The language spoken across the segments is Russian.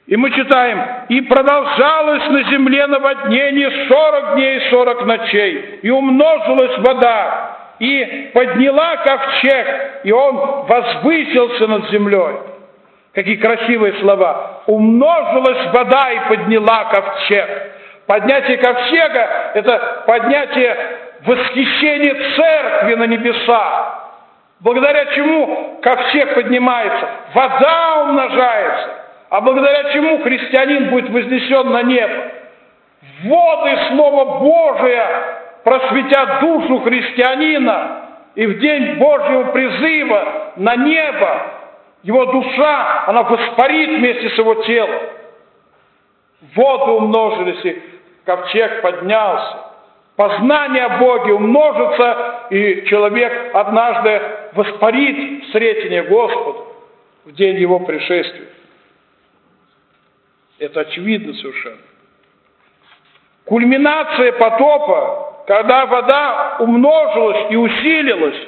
И мы читаем: «И продолжалось на земле наводнение 40 дней и 40 ночей, и умножилась вода, и подняла ковчег, и он возвысился над землей». Какие красивые слова. Умножилась вода и подняла ковчег. Поднятие ковчега – это поднятие восхищения церкви на небеса. Благодаря чему ковчег поднимается? Вода умножается. А благодаря чему христианин будет вознесен на небо? Воды Слова Божия просветят душу христианина, и в день Божьего призыва на небо его душа, она воспарит вместе с его телом. Воды умножились, и ковчег поднялся. Познание о Боге умножится, и человек однажды воспарит в сретение Господу в день его пришествия. Это очевидно совершенно. Кульминация потопа, когда вода умножилась и усилилась,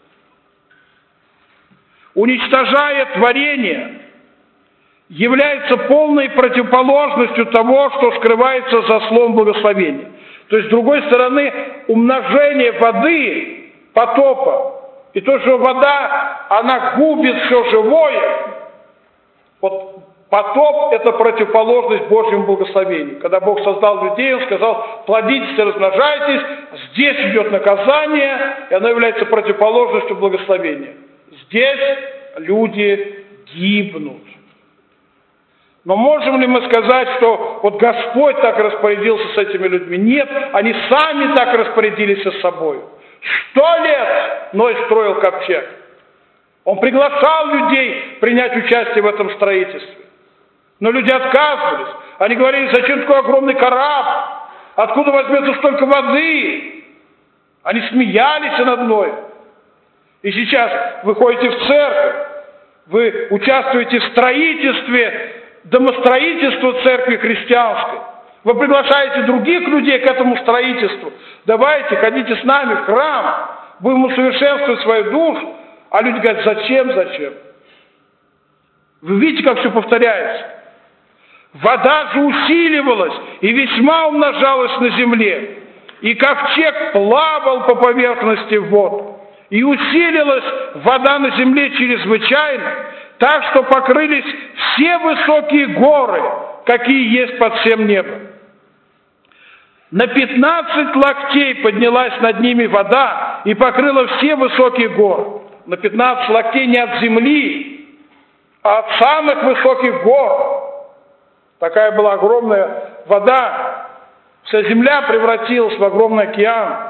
уничтожая творение, является полной противоположностью того, что скрывается за словом благословения. То есть, с другой стороны, умножение воды, потопа, и то, что вода, она губит все живое, вот потоп – это противоположность Божьему благословению. Когда Бог создал людей, Он сказал: плодитесь и размножайтесь, здесь идет наказание, и оно является противоположностью благословения. Здесь люди гибнут. Но можем ли мы сказать, что вот Господь так распорядился с этими людьми? Нет, они сами так распорядились с собой. 100 лет Ной строил ковчег. Он приглашал людей принять участие в этом строительстве. Но люди отказывались. Они говорили: зачем такой огромный корабль? Откуда возьмется столько воды? Они смеялись над мной. И сейчас вы ходите в церковь, вы участвуете в строительстве, домостроительстве церкви христианской. Вы приглашаете других людей к этому строительству. Давайте, ходите с нами в храм, будем усовершенствовать свою душу. А люди говорят: зачем? Вы видите, как все повторяется? Вода же усиливалась и весьма умножалась на земле, и ковчег плавал по поверхности вод. И усилилась вода на земле чрезвычайно, так что покрылись все высокие горы, какие есть под всем небом. На 15 локтей поднялась над ними вода и покрыла все высокие горы. На 15 локтей не от земли, а от самых высоких гор. Такая была огромная вода. Вся земля превратилась в огромный океан.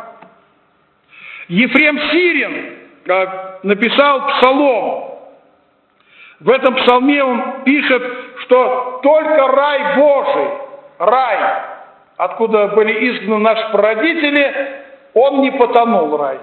Ефрем Сирин написал псалом. В этом псалме он пишет, что только рай Божий, рай, откуда были изгнаны наши прародители, он не потонул, рай.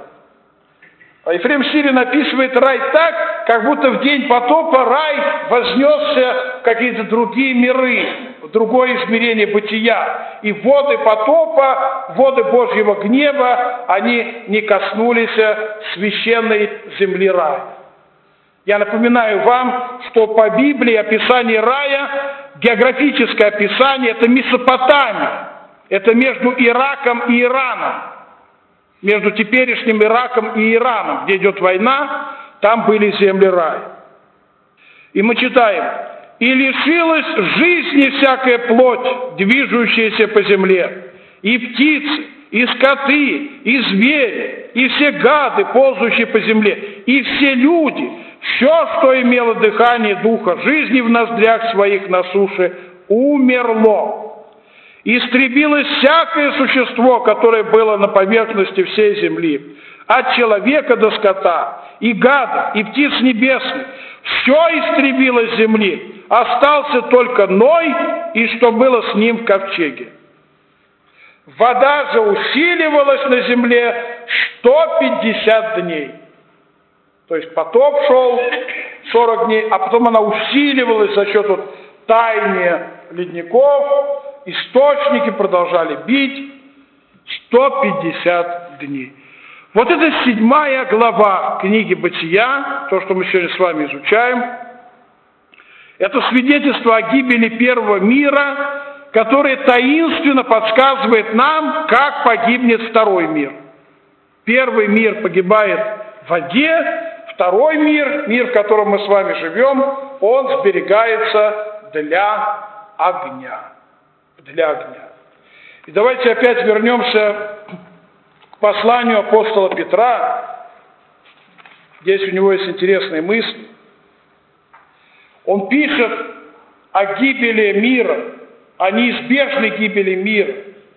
А Ефрем Сирин описывает рай так, как будто в день потопа рай вознесся в какие-то другие миры, в другое измерение бытия. И воды потопа, воды Божьего гнева, они не коснулись священной земли рая. Я напоминаю вам, что по Библии описание рая, географическое описание, это Месопотамия. Это между Ираком и Ираном. Между теперешним Ираком и Ираном, где идет война, там были земли рая. И мы читаем: «И лишилась жизни всякая плоть, движущаяся по земле, и птицы, и скоты, и звери, и все гады, ползущие по земле, и все люди, все, что имело дыхание духа жизни в ноздрях своих на суше, умерло. Истребилось всякое существо, которое было на поверхности всей земли, от человека до скота, и гада, и птиц небесных. Все истребилось с земли, остался только Ной и что было с ним в ковчеге. Вода же усиливалась на земле 150 дней». То есть потоп шел 40 дней, а потом она усиливалась за счет таяния ледников, источники продолжали бить 150 дней. Вот это 7 глава книги Бытия, то, что мы сегодня с вами изучаем. Это свидетельство о гибели первого мира, которое таинственно подсказывает нам, как погибнет второй мир. Первый мир погибает в воде, второй мир, мир, в котором мы с вами живем, он сберегается для огня. Для огня. И давайте опять вернемся к посланию апостола Петра. Здесь у него есть интересные мысли. Он пишет о гибели мира, о неизбежной гибели мира.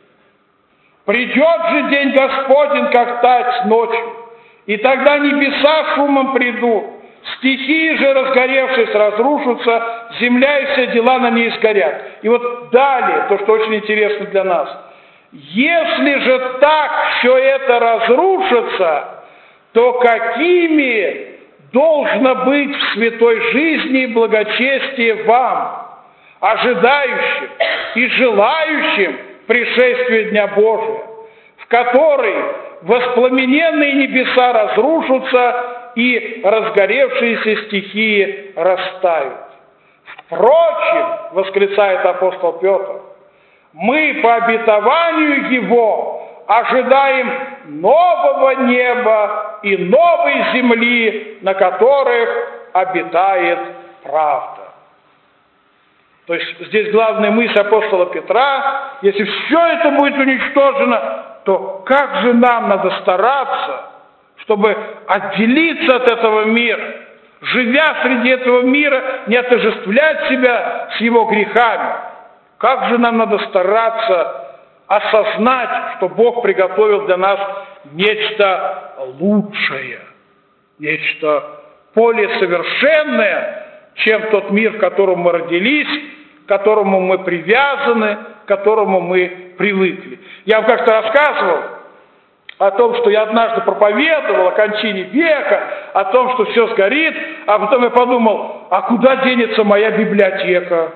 «Придет же день Господень, как тать ночью, и тогда небеса шумом придут, стихии же, разгоревшись, разрушатся, земля и все дела на ней сгорят». И вот далее, то, что очень интересно для нас. «Если же так все это разрушится, то какими должно быть в святой жизни и благочестие вам, ожидающим и желающим пришествия Дня Божия, в который воспламененные небеса разрушатся и разгоревшиеся стихии растают. Впрочем, восклицает апостол Петр, мы по обетованию Его ожидаем нового неба и новой земли, на которых обитает правда. То есть здесь главная мысль апостола Петра: если все это будет уничтожено, то как же нам надо стараться, чтобы отделиться от этого мира, живя среди этого мира, не отождествлять себя с его грехами. Как же нам надо стараться осознать, что Бог приготовил для нас нечто лучшее, нечто более совершенное, чем тот мир, в котором мы родились, к которому мы привязаны, к которому мы привыкли. Я вам как-то рассказывал о том, что я однажды проповедовал о кончине века, о том, что все сгорит, а потом я подумал, а куда денется моя библиотека?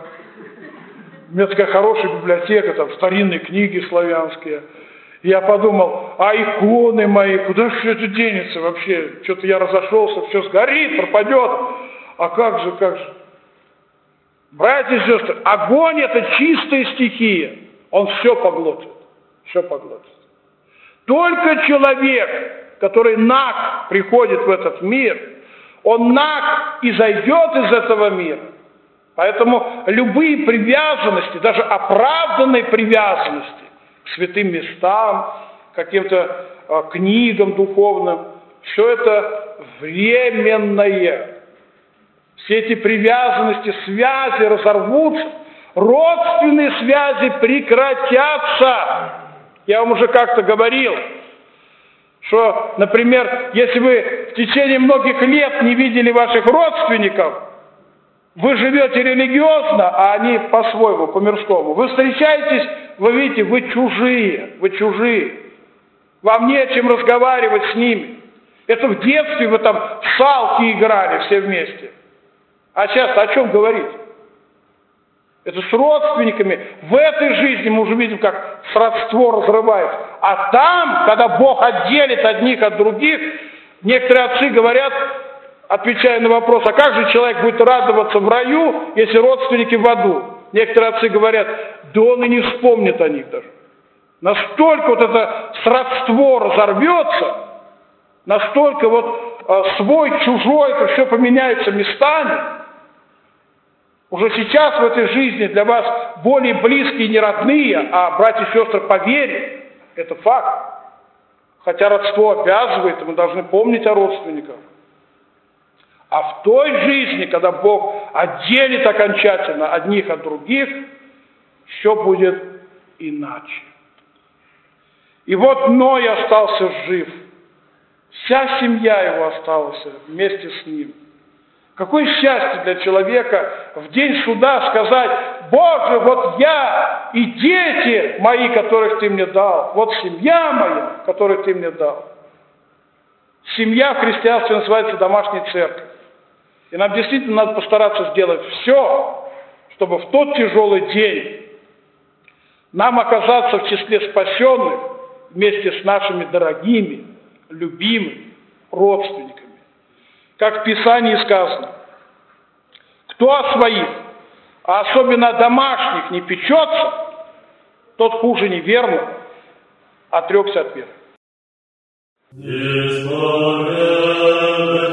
У меня такая хорошая библиотека, там старинные книги славянские. И я подумал, а иконы мои, куда же все это денется вообще? Что-то я разошелся, все сгорит, пропадет. А как же, как же? Братья и сестры, огонь — это чистая стихия. Он все поглотит. Все поглотит. Только человек, который наг приходит в этот мир, он наг и зайдет из этого мира. Поэтому любые привязанности, даже оправданные привязанности к святым местам, к каким-то книгам духовным, все это временное. Все эти привязанности, связи разорвутся, родственные связи прекратятся. Я вам уже как-то говорил, что, например, если вы в течение многих лет не видели ваших родственников, вы живете религиозно, а они по-своему, по-мирскому. Вы встречаетесь, вы видите, вы чужие. Вам не о чем разговаривать с ними. Это в детстве вы там в салки играли все вместе. А сейчас о чем говорить? Это с родственниками. В этой жизни мы уже видим, как сродство разрывается. А там, когда Бог отделит одних от других, некоторые отцы говорят, отвечая на вопрос, а как же человек будет радоваться в раю, если родственники в аду? Некоторые отцы говорят, да он и не вспомнит о них даже. Настолько вот это сродство разорвется, настолько вот свой, чужой, это все поменяется местами. Уже сейчас в этой жизни для вас более близкие не родные, а братья и сестры по вере. Это факт. Хотя родство обязывает, и мы должны помнить о родственниках. А в той жизни, когда Бог отделит окончательно одних от других, все будет иначе. И вот Ной остался жив. Вся семья его осталась вместе с ним. Какое счастье для человека в день суда сказать: Боже, вот я и дети мои, которых Ты мне дал, вот семья моя, которую Ты мне дал. Семья в христианстве называется домашней церковью. И нам действительно надо постараться сделать все, чтобы в тот тяжелый день нам оказаться в числе спасенных вместе с нашими дорогими, любимыми родственниками. Как в Писании сказано, кто о своих а особенно домашних, не печется, тот хуже неверного, отрекся от веры.